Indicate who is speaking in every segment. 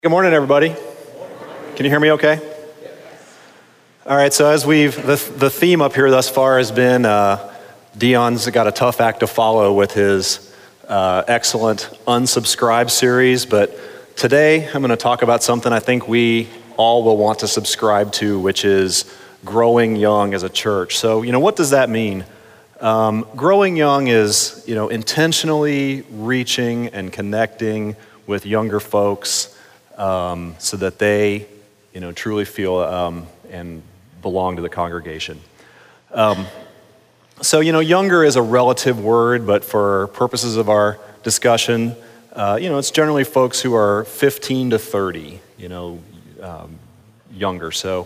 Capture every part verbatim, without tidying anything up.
Speaker 1: Good morning, everybody. Can you hear me okay? All right, so as we've, the, the theme up here thus far has been uh, Dion's got a tough act to follow with his uh, excellent Unsubscribe series, but today I'm going to talk about something I think we all will want to subscribe to, which is growing young as a church. So, you know, what does that mean? Um, growing young is, you know, intentionally reaching and connecting with younger folks Um, so that they, you know, truly feel um, and belong to the congregation. Um, so, you know, younger is a relative word, but for purposes of our discussion, uh, you know, it's generally folks who are fifteen to thirty, you know, um, younger. So,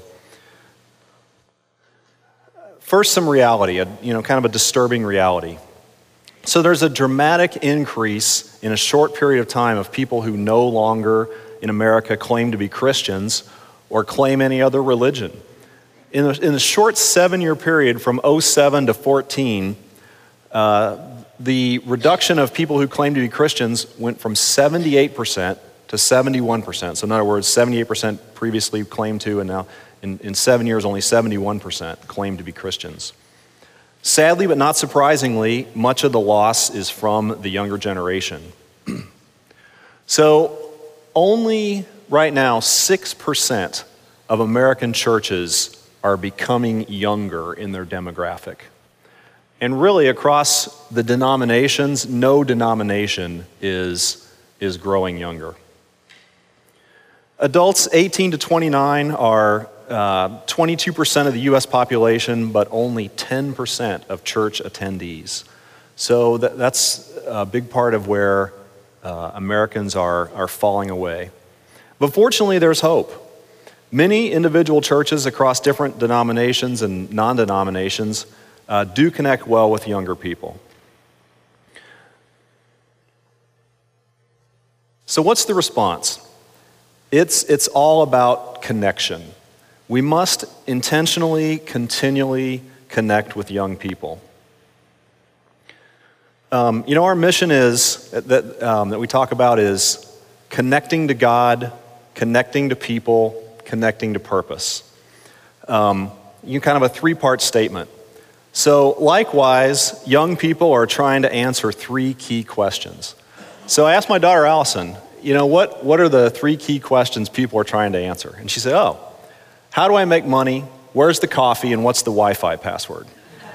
Speaker 1: first, some reality, a, you know, kind of a disturbing reality. So there's a dramatic increase in a short period of time of people who no longer in America claim to be Christians or claim any other religion. In a, in a short seven-year period from oh seven to fourteen, uh, the reduction of people who claim to be Christians went from seventy-eight percent to seventy-one percent. So in other words, seventy-eight percent previously claimed to, and now in, in seven years, only seventy-one percent claim to be Christians. Sadly, but not surprisingly, much of the loss is from the younger generation. So only right now, six percent of American churches are becoming younger in their demographic. And really, across the denominations, no denomination is, is growing younger. Adults eighteen to twenty-nine are uh, twenty-two percent of the U S population, but only ten percent of church attendees. So that, that's a big part of where Uh, Americans are, are falling away. But fortunately, there's hope. Many individual churches across different denominations and non-denominations uh, do connect well with younger people. So what's the response? It's, it's all about connection. We must intentionally, continually connect with young people. Um, you know, our mission is, that, um, that we talk about is connecting to God, connecting to people, connecting to purpose. Um, you kind of a three-part statement. So likewise, young people are trying to answer three key questions. So I asked my daughter Allison, you know, what, what are the three key questions people are trying to answer? And she said, oh, how do I make money? Where's the coffee? And what's the Wi-Fi password?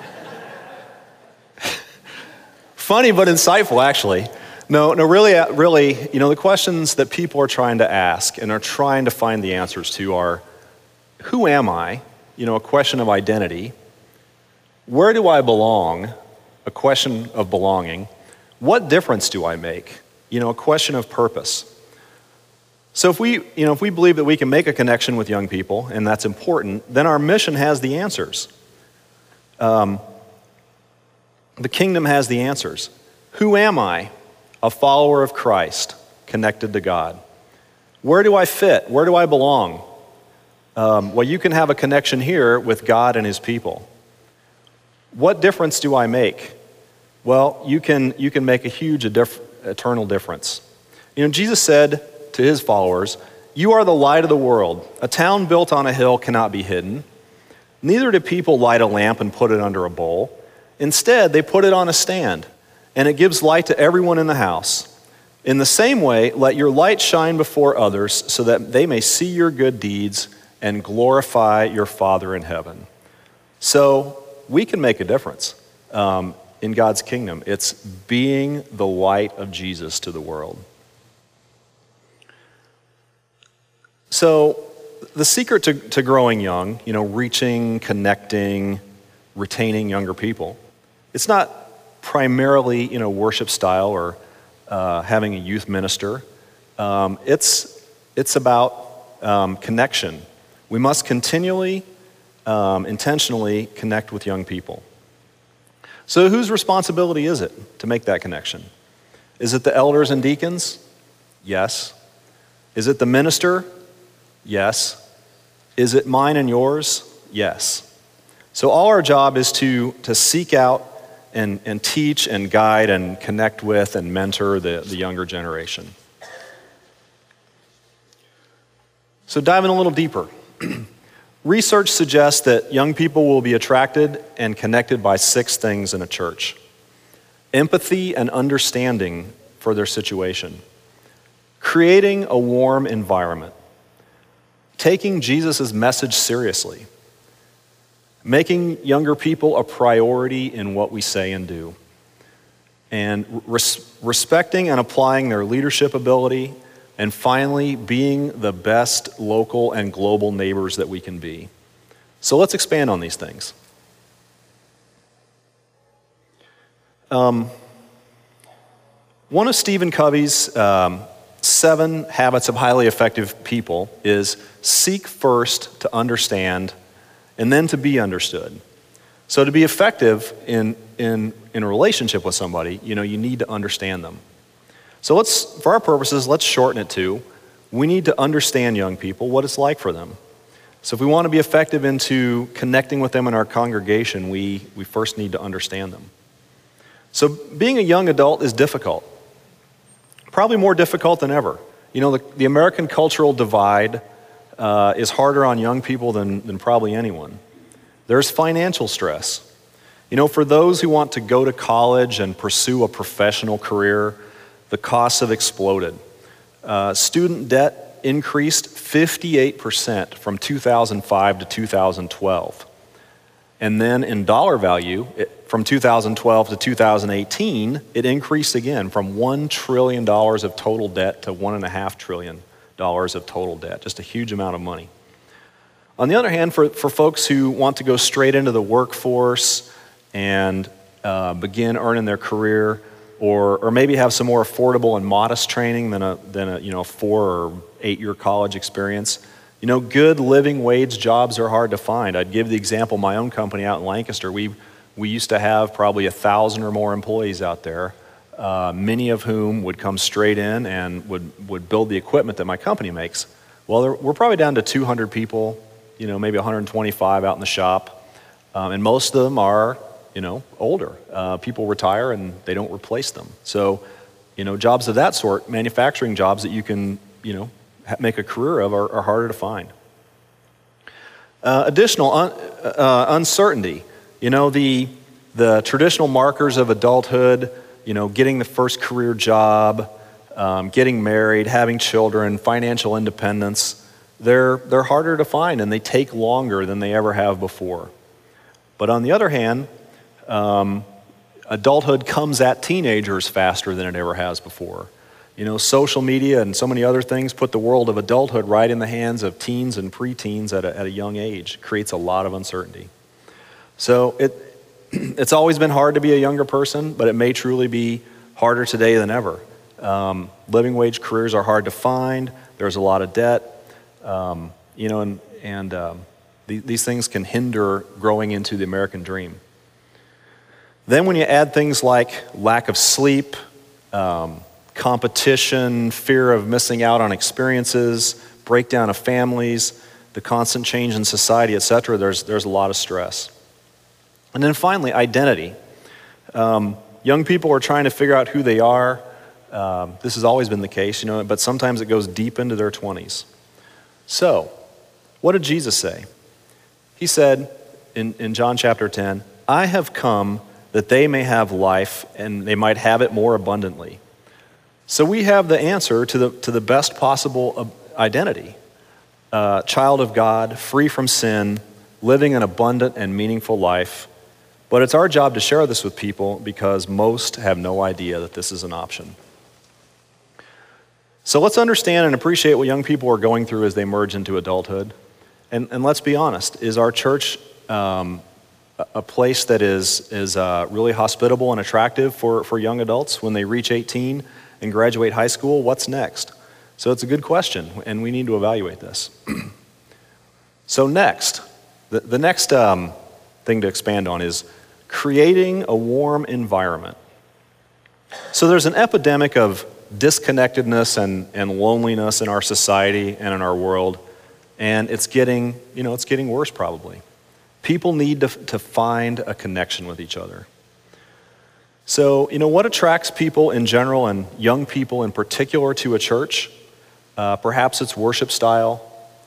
Speaker 1: Funny, but insightful, actually. No, no, really, really, you know, the questions that people are trying to ask and are trying to find the answers to are, who am I? You know, a question of identity. Where do I belong? A question of belonging. What difference do I make? You know, a question of purpose. So if we, you know, if we believe that we can make a connection with young people, and that's important, then our mission has the answers. Um, The kingdom has the answers. Who am I? A follower of Christ, connected to God. Where do I fit? Where do I belong? Um, well, you can have a connection here with God and his people. What difference do I make? Well, you can, you can make a huge a diff- eternal difference. You know, Jesus said to his followers, "You are the light of the world. A town built on a hill cannot be hidden. Neither do people light a lamp and put it under a bowl. Instead, they put it on a stand, and it gives light to everyone in the house. In the same way, let your light shine before others so that they may see your good deeds and glorify your Father in heaven." So we can make a difference um, in God's kingdom. It's being the light of Jesus to the world. So the secret to, to growing young, you know, reaching, connecting, retaining younger people, it's not primarily, you know, worship style or uh, having a youth minister. Um, it's it's about um, connection. We must continually, um, intentionally connect with young people. So whose responsibility is it to make that connection? Is it the elders and deacons? Yes. Is it the minister? Yes. Is it mine and yours? Yes. So all our job is to, to seek out and, and teach and guide and connect with and mentor the, the younger generation. So diving a little deeper. Research suggests that young people will be attracted and connected by six things in a church. Empathy and understanding for their situation. Creating a warm environment. Taking Jesus' message seriously. Making younger people a priority in what we say and do. And res- respecting and applying their leadership ability. And finally, being the best local and global neighbors that we can be. So let's expand on these things. Um, one of Stephen Covey's um, seven habits of highly effective people is seek first to understand and then to be understood. So to be effective in, in, in a relationship with somebody, you know, you need to understand them. So let's, for our purposes, let's shorten it to, we need to understand young people, what it's like for them. So if we want to be effective into connecting with them in our congregation, we, we first need to understand them. So being a young adult is difficult, probably more difficult than ever. You know, the, the American cultural divide uh, is harder on young people than, than probably anyone. There's financial stress. You know, for those who want to go to college and pursue a professional career, the costs have exploded. Uh, student debt increased fifty-eight percent from two thousand five to two thousand twelve. And then in dollar value, it, from two thousand twelve to two thousand eighteen, it increased again from one trillion dollars of total debt to one point five trillion dollars of total debt. Just a huge amount of money. On the other hand, for, for folks who want to go straight into the workforce and uh, begin earning their career, Or, or maybe have some more affordable and modest training than a than a you know four or eight year college experience. You know, good living wage jobs are hard to find. I'd give the example my own company out in Lancaster. We we used to have probably a thousand or more employees out there, uh, many of whom would come straight in and would would build the equipment that my company makes. Well, there, we're probably down to two hundred people. You know, maybe one hundred twenty-five out in the shop, um, and most of them are, you know, older. Uh, people retire and they don't replace them. So, you know, jobs of that sort, manufacturing jobs that you can, you know, ha- make a career of are, are harder to find. Uh, additional un- uh, uncertainty. You know, the the traditional markers of adulthood, you know, getting the first career job, um, getting married, having children, financial independence, they're they're harder to find and they take longer than they ever have before. But on the other hand, Um, adulthood comes at teenagers faster than it ever has before. You know, social media and so many other things put the world of adulthood right in the hands of teens and preteens at a, at a young age. It creates a lot of uncertainty. So it it's always been hard to be a younger person, but it may truly be harder today than ever. Um, living wage careers are hard to find. There's a lot of debt. Um, you know, and, and um, th- these things can hinder growing into the American dream. Then when you add things like lack of sleep, um, competition, fear of missing out on experiences, breakdown of families, the constant change in society, et cetera, there's, there's a lot of stress. And then finally, identity. Um, young people are trying to figure out who they are. Um, this has always been the case, you know, but sometimes it goes deep into their twenties. So, what did Jesus say? He said in, in John chapter ten, I have come that they may have life and they might have it more abundantly. So we have the answer to the to the best possible identity. Uh, child of God, free from sin, living an abundant and meaningful life. But it's our job to share this with people because most have no idea that this is an option. So let's understand and appreciate what young people are going through as they merge into adulthood. And, and let's be honest, is our church um, a place that is is uh, really hospitable and attractive for, for young adults when they reach eighteen and graduate high school? What's next? So it's a good question, and we need to evaluate this. So next, the, the next um, thing to expand on is creating a warm environment. So there's an epidemic of disconnectedness and, and loneliness in our society and in our world, and it's getting, you know, it's getting worse probably. People need to, to find a connection with each other. So, you know, what attracts people in general and young people in particular to a church? Uh, perhaps it's worship style,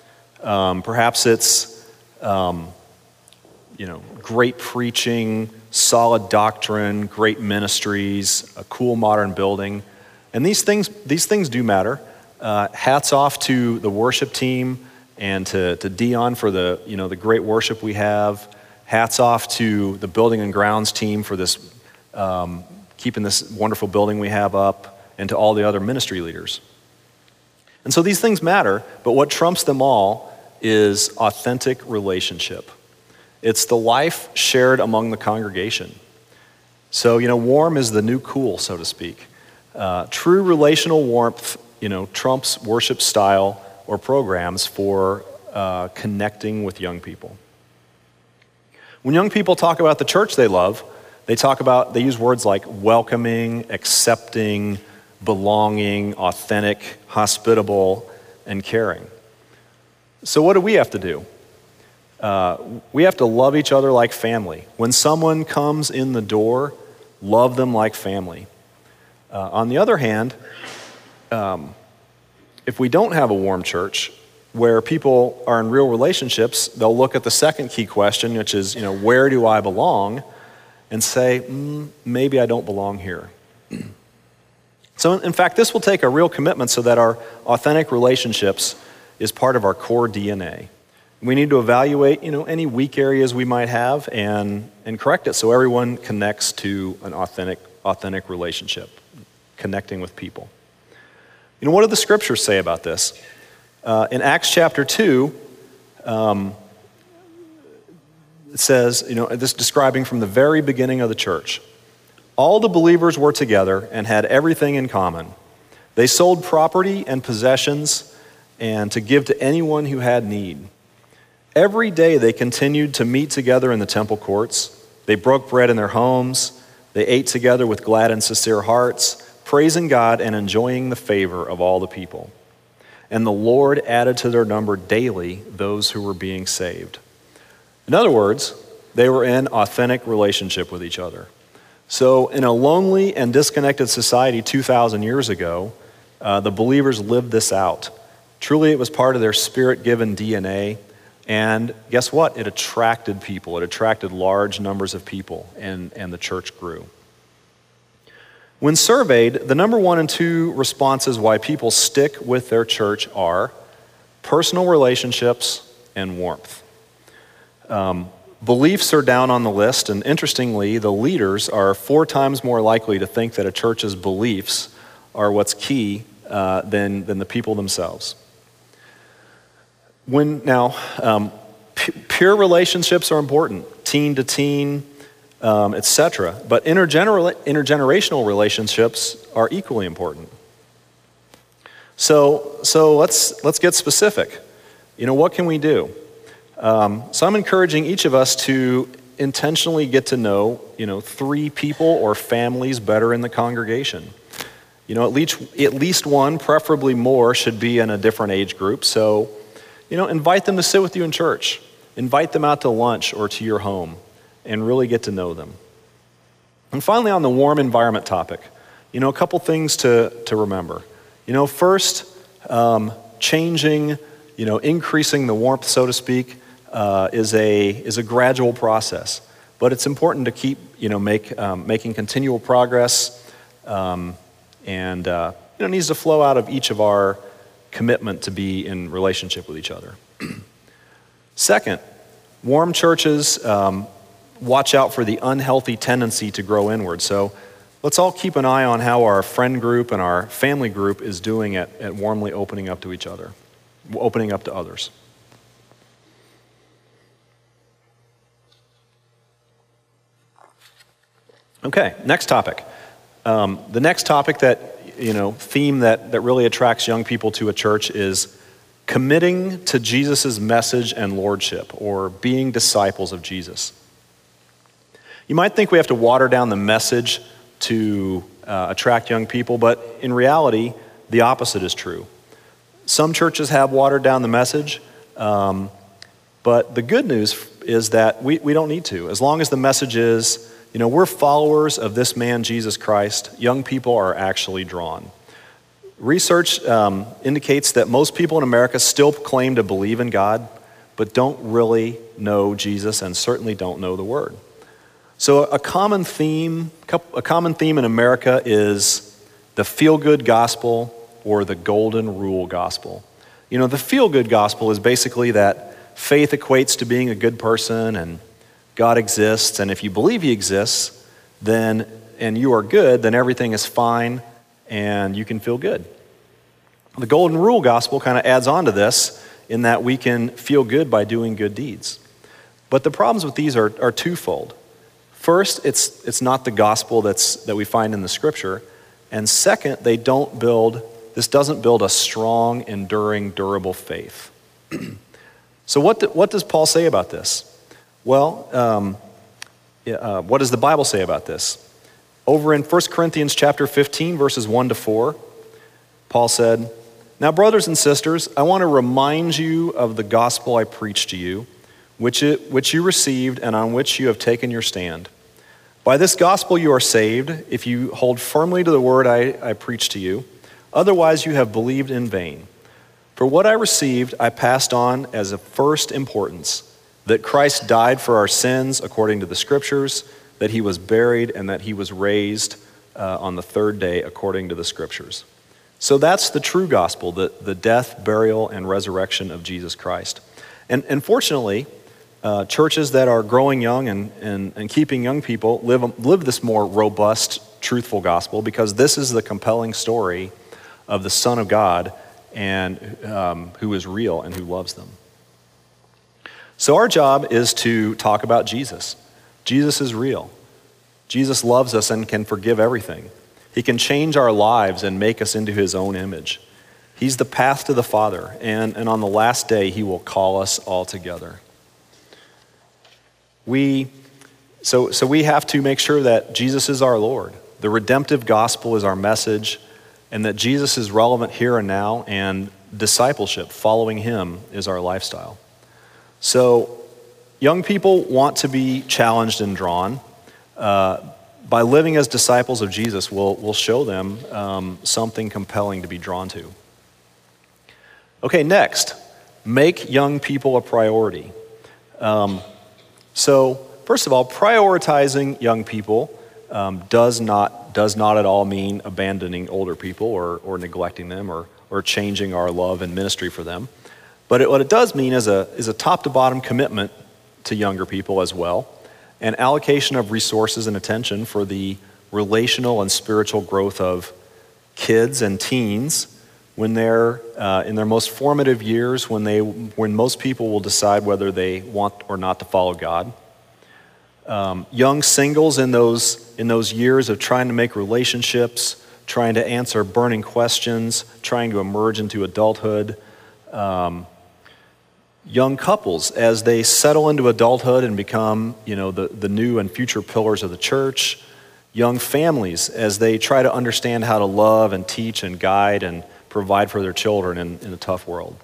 Speaker 1: Um, perhaps it's, um, you know, great preaching, solid doctrine, great ministries, a cool modern building. And these things, these things do matter. Uh, hats off to the worship team and to, to Dion for the, you know, the great worship we have. Hats off to the building and grounds team for this, um, keeping this wonderful building we have up, and to all the other ministry leaders. And so these things matter, but what trumps them all is authentic relationship. It's the life shared among the congregation. So, you know, warm is the new cool, so to speak. Uh, true relational warmth, you know, trumps worship style or programs for uh, connecting with young people. When young people talk about the church they love, they talk about, they use words like welcoming, accepting, belonging, authentic, hospitable, and caring. So what do we have to do? Uh, we have to love each other like family. When someone comes in the door, love them like family. Uh, on the other hand, um, if we don't have a warm church where people are in real relationships, they'll look at the second key question, which is, you know, where do I belong? And say, mm, maybe I don't belong here. So in fact, this will take a real commitment so that our authentic relationships is part of our core D N A. We need to evaluate, you know, any weak areas we might have and, and correct it so everyone connects to an authentic, authentic relationship, connecting with people. You know, what do the scriptures say about this? Uh, in Acts chapter two, um, it says, you know, this describing from the very beginning of the church. All the believers were together and had everything in common. They sold property and possessions and to give to anyone who had need. Every day they continued to meet together in the temple courts. They broke bread in their homes. They ate together with glad and sincere hearts, praising God and enjoying the favor of all the people. And the Lord added to their number daily those who were being saved. In other words, they were in authentic relationship with each other. So in a lonely and disconnected society two thousand years ago, uh, the believers lived this out. Truly, it was part of their spirit-given D N A. And guess what? It attracted people. It attracted large numbers of people, and, and the church grew. When surveyed, the number one and two responses why people stick with their church are personal relationships and warmth. Um, beliefs are down on the list, and interestingly, the leaders are four times more likely to think that a church's beliefs are what's key uh, than, than the people themselves. When now, um, p- pure relationships are important, teen to teen, um, et cetera. But intergener- intergenerational relationships are equally important. So, so let's let's get specific. You know, what can we do? Um, so I'm encouraging each of us to intentionally get to know, you know, three people or families better in the congregation. You know, at least at least one, preferably more, should be in a different age group. So, you know, invite them to sit with you in church. Invite them out to lunch or to your home and really get to know them. And finally, on the warm environment topic, you know, a couple things to, to remember. You know, first, um, changing, you know, increasing the warmth, so to speak, uh, is a is a gradual process. But it's important to keep, you know, make um, making continual progress, um, and uh, you know, it needs to flow out of each of our commitment to be in relationship with each other. Second, warm churches um, watch out for the unhealthy tendency to grow inward. So let's all keep an eye on how our friend group and our family group is doing at, at warmly opening up to each other, opening up to others. Okay, next topic. Um, the next topic that, you know, theme that, that really attracts young people to a church is committing to Jesus' message and lordship, or being disciples of Jesus. You might think we have to water down the message to uh, attract young people, but in reality, the opposite is true. Some churches have watered down the message, um, but the good news is that we, we don't need to. As long as the message is, you know, we're followers of this man, Jesus Christ, young people are actually drawn. Research um, indicates that most people in America still claim to believe in God, but don't really know Jesus and certainly don't know the Word. So a common theme, a common theme in America is the feel-good gospel or the golden rule gospel. You know, the feel-good gospel is basically that faith equates to being a good person and God exists, and if you believe he exists, then and you are good, then everything is fine and you can feel good. The golden rule gospel kind of adds on to this in that we can feel good by doing good deeds. But the problems with these are, are twofold. First, it's it's not the gospel that's that we find in the scripture. And second, they don't build, this doesn't build a strong, enduring, durable faith. So what, do, what does Paul say about this? Well, um, uh, what does the Bible say about this? Over in First Corinthians chapter fifteen, verses one to four, Paul said, "Now, brothers and sisters, I want to remind you of the gospel I preached to you, which it, which you received and on which you have taken your stand. By this gospel you are saved, if you hold firmly to the word I, I preached to you. Otherwise you have believed in vain. For what I received I passed on as of first importance, that Christ died for our sins according to the scriptures, that he was buried, and that he was raised uh, on the third day according to the scriptures." So that's the true gospel, the, the death, burial, and resurrection of Jesus Christ. And, and fortunately, uh, churches that are growing young and, and, and keeping young people live, live this more robust, truthful gospel, because this is the compelling story of the Son of God and um, who is real and who loves them. So our job is to talk about Jesus. Jesus is real. Jesus loves us and can forgive everything. He can change our lives and make us into his own image. He's the path to the Father, and, and on the last day, he will call us all together. We, so, so we have to make sure that Jesus is our Lord. The redemptive gospel is our message, and that Jesus is relevant here and now, and discipleship, following him, is our lifestyle. So young people want to be challenged and drawn. Uh, by living as disciples of Jesus, we'll, we'll show them um, something compelling to be drawn to. Okay, next, make young people a priority. Um, so, first of all, prioritizing young people um, does not does not at all mean abandoning older people or or neglecting them or or changing our love and ministry for them. But it, what it does mean is a is a top to bottom commitment to younger people as well, and allocation of resources and attention for the relational and spiritual growth of kids and teens when they're uh, in their most formative years, when they when most people will decide whether they want or not to follow God. Um, young singles in those in those years of trying to make relationships, trying to answer burning questions, trying to emerge into adulthood. Um, young couples as they settle into adulthood and become, you know, the, the new and future pillars of the church. Young families as they try to understand how to love and teach and guide and provide for their children in, in a tough world.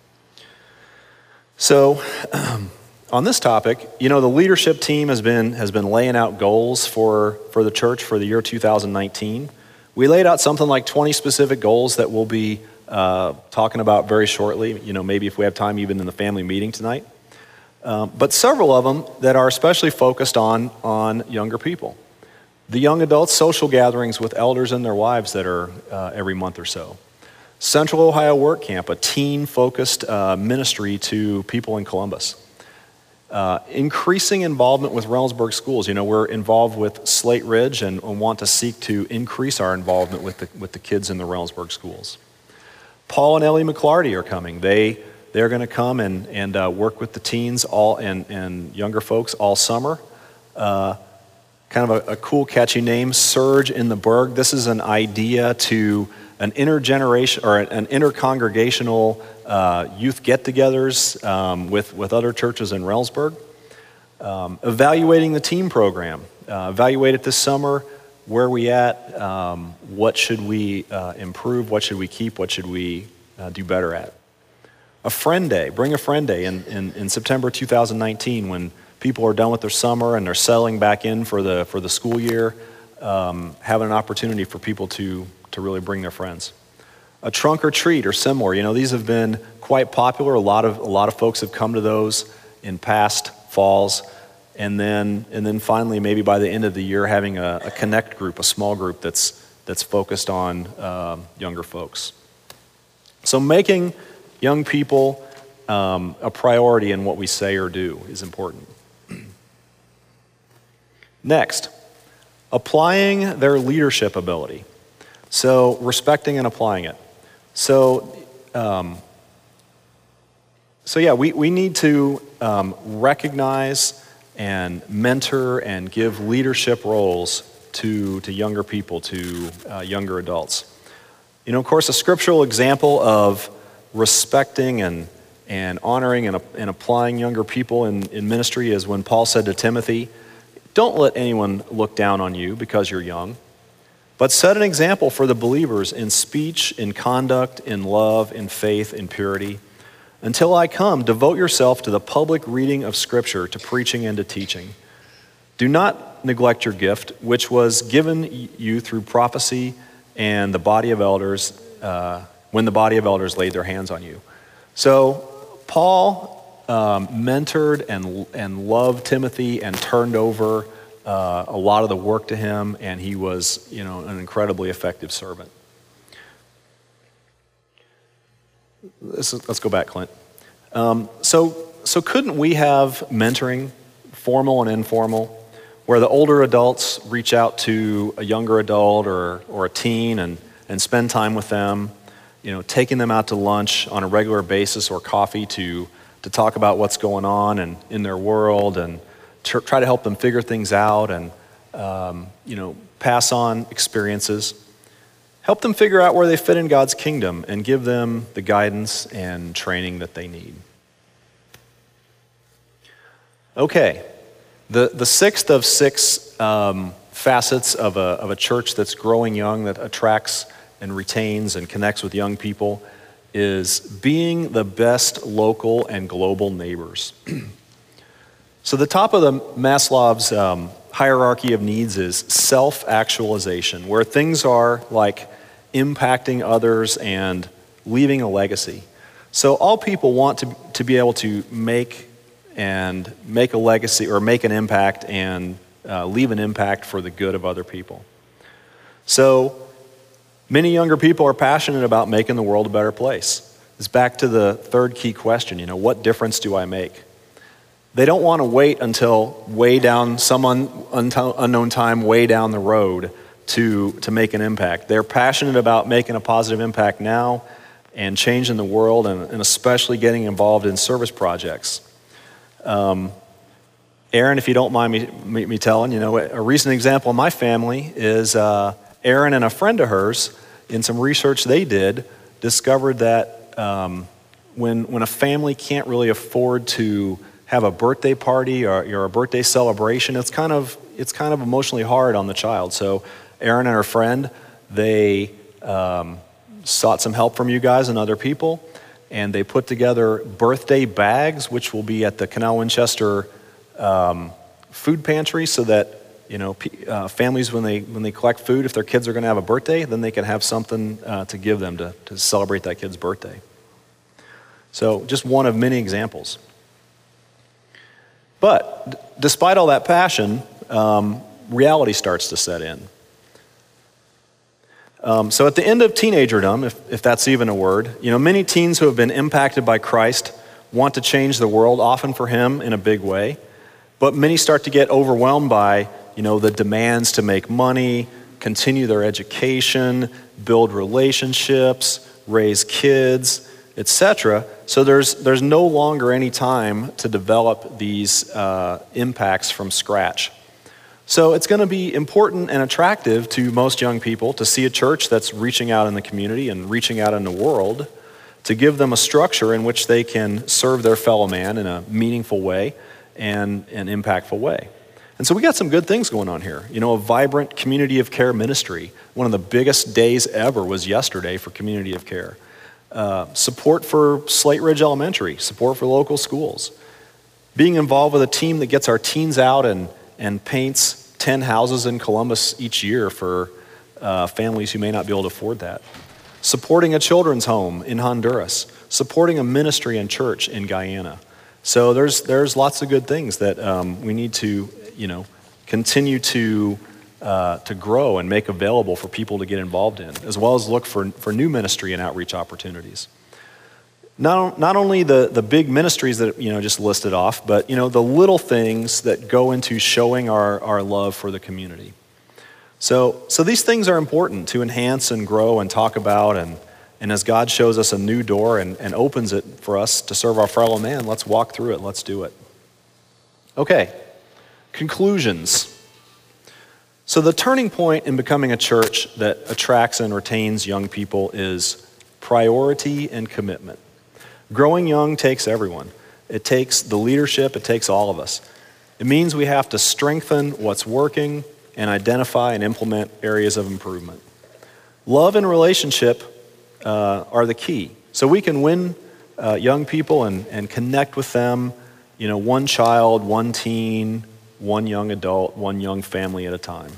Speaker 1: So, um, on this topic, you know, the leadership team has been has been laying out goals for, for the church for the year two thousand nineteen. We laid out something like twenty specific goals that we'll be uh, talking about very shortly, you know, maybe if we have time even in the family meeting tonight. Um, but several of them that are especially focused on, on younger people. The young adults social gatherings with elders and their wives that are uh, every month or so. Central Ohio Work Camp, a teen-focused uh, ministry to people in Columbus. Uh, increasing involvement with Reynoldsburg schools. You know, we're involved with Slate Ridge and, and want to seek to increase our involvement with the with the kids in the Reynoldsburg schools. Paul and Ellie McClarty are coming. They they're going to come and and uh, work with the teens all and and younger folks all summer. Uh, kind of a, a cool, catchy name, Surge in the Berg. This is an idea to an intergeneration or an intercongregational uh, youth get-togethers um, with, with other churches in Reynoldsburg. Um, evaluating the team program. Uh, evaluate it this summer. Where are we at? Um, what should we uh, improve? What should we keep? What should we uh, do better at? A friend day. Bring a friend day in, in, in September two thousand nineteen when people are done with their summer and they're settling back in for the for the school year. Um, having an opportunity for people to to really bring their friends. A trunk or treat or similar. You know, these have been quite popular. A lot of a lot of folks have come to those in past falls. And then and then finally, maybe by the end of the year, having a, a connect group, a small group that's that's focused on um, younger folks. So making young people um, a priority in what we say or do is important. Next, applying their leadership ability. So respecting and applying it. So, um, so yeah, we, we need to um, recognize and mentor and give leadership roles to, to younger people, to uh, younger adults. You know, of course, a scriptural example of respecting and, and honoring and, and applying younger people in, in ministry is when Paul said to Timothy, "Don't let anyone look down on you because you're young, but set an example for the believers in speech, in conduct, in love, in faith, in purity. Until I come, devote yourself to the public reading of Scripture, to preaching and to teaching. Do not neglect your gift, which was given you through prophecy and the body of elders, uh, when the body of elders laid their hands on you." So Paul um, mentored and, and loved Timothy and turned over Uh, a lot of the work to him, and he was, you know, an incredibly effective servant. This is, let's go back, Clint. Um, so, so couldn't we have mentoring, formal and informal, where the older adults reach out to a younger adult or or a teen and and spend time with them, you know, taking them out to lunch on a regular basis or coffee to to talk about what's going on and in their world and try to help them figure things out and, um, you know, pass on experiences. Help them figure out where they fit in God's kingdom and give them the guidance and training that they need. Okay, the, the sixth of six um, facets of a, of a church that's growing young, that attracts and retains and connects with young people, is being the best local and global neighbors. So the top of the Maslow's um, hierarchy of needs is self-actualization, where things are like impacting others and leaving a legacy. So all people want to, to be able to make and make a legacy or make an impact and uh, leave an impact for the good of other people. So many younger people are passionate about making the world a better place. It's back to the third key question, you know, what difference do I make? They don't want to wait until way down, some un, un, unknown time way down the road to, to make an impact. They're passionate about making a positive impact now and changing the world and, and especially getting involved in service projects. Um, Erin, if you don't mind me, me, me telling, you know, a recent example in my family is uh, Erin and a friend of hers, in some research they did, discovered that um, when, when a family can't really afford to have a birthday party or, or a birthday celebration, it's kind of it's kind of emotionally hard on the child. So Erin and her friend, they um, sought some help from you guys and other people, and they put together birthday bags, which will be at the Canal Winchester um, food pantry, so that, you know, uh, families, when they when they collect food, if their kids are going to have a birthday, then they can have something uh, to give them to, to celebrate that kid's birthday. So just one of many examples. But d- despite all that passion, um, reality starts to set in. Um, so at the end of teenagerdom, if, if that's even a word, you know, many teens who have been impacted by Christ want to change the world, often for him in a big way. But many start to get overwhelmed by, you know, the demands to make money, continue their education, build relationships, raise kids, et cetera. So there's there's no longer any time to develop these uh, impacts from scratch. So it's going to be important and attractive to most young people to see a church that's reaching out in the community and reaching out in the world, to give them a structure in which they can serve their fellow man in a meaningful way and an impactful way. And so we got some good things going on here. You know, a vibrant community of care ministry. One of the biggest days ever was yesterday for community of care. Uh, support for Slate Ridge Elementary, support for local schools. Being involved with a team that gets our teens out and, and paints ten houses in Columbus each year for uh, families who may not be able to afford that. supporting a children's home in Honduras, supporting a ministry and church in Guyana. So there's there's lots of good things that um, we need to, you know, continue to uh, to grow and make available for people to get involved in, as well as look for, for new ministry and outreach opportunities. Not, not only the, the big ministries that, you know, just listed off, but, you know, the little things that go into showing our, our love for the community. So, so these things are important to enhance and grow and talk about, and, and as God shows us a new door and, and opens it for us to serve our fellow man, let's walk through it, let's do it. Okay, conclusions. So the turning point in becoming a church that attracts and retains young people is priority and commitment. Growing young takes everyone. It takes the leadership, it takes all of us. It means we have to strengthen what's working and identify and implement areas of improvement. Love and relationship uh, are the key. So we can win uh, young people and, and connect with them, you know, one child, one teen, one young adult, one young family at a time.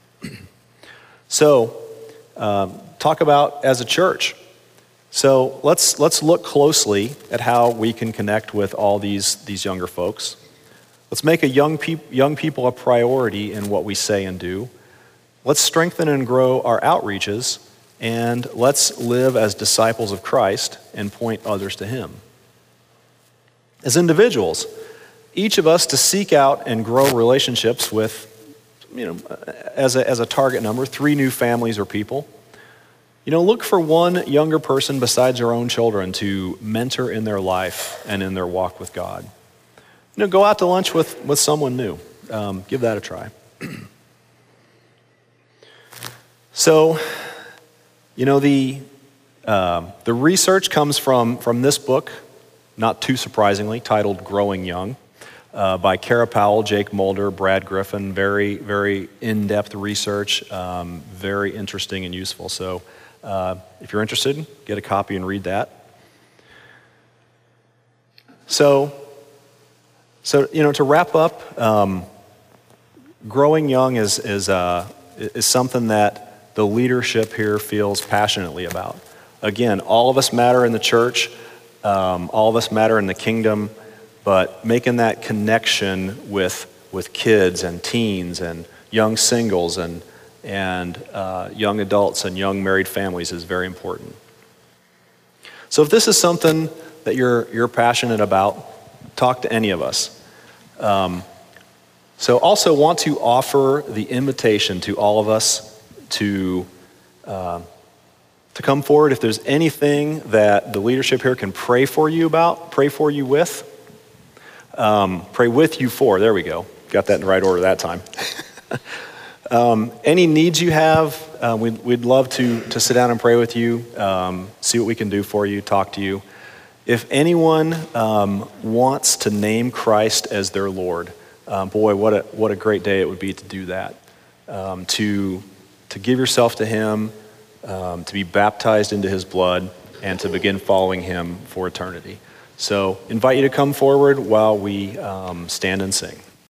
Speaker 1: So, um, talk about as a church. So let's let's look closely at how we can connect with all these, these younger folks. Let's make a young, peop- young people a priority in what we say and do. Let's strengthen and grow our outreaches, and let's live as disciples of Christ and point others to Him. As individuals, each of us to seek out and grow relationships with, you know, as a, as a target number, three new families or people. You know, look for one younger person besides your own children to mentor in their life and in their walk with God. You know, go out to lunch with, with someone new. Um, give that a try. So, you know, the uh, the research comes from, from this book, not too surprisingly, titled Growing Young, uh, by Kara Powell, Jake Mulder, Brad Griffin. Very, very in-depth research, um, very interesting and useful. So, Uh, if you're interested, get a copy and read that. So, so you know, to wrap up, um, growing young is is uh, is something that the leadership here feels passionately about. Again, all of us matter in the church, um, all of us matter in the kingdom, but making that connection with with kids and teens and young singles and and uh, young adults and young married families is very important. So if this is something that you're you're passionate about, talk to any of us. Um, so also want to offer the invitation to all of us to uh, to come forward if there's anything that the leadership here can pray for you about, pray for you with, um, pray with you for. There we go. Got that in the right order that time. Um, any needs you have, uh, we'd, we'd love to, to sit down and pray with you, um, see what we can do for you, talk to you. If anyone um, wants to name Christ as their Lord, um, boy, what a what a great day it would be to do that. Um, to to give yourself to Him, um, to be baptized into His blood, and to begin following Him for eternity. So invite you to come forward while we um, stand and sing.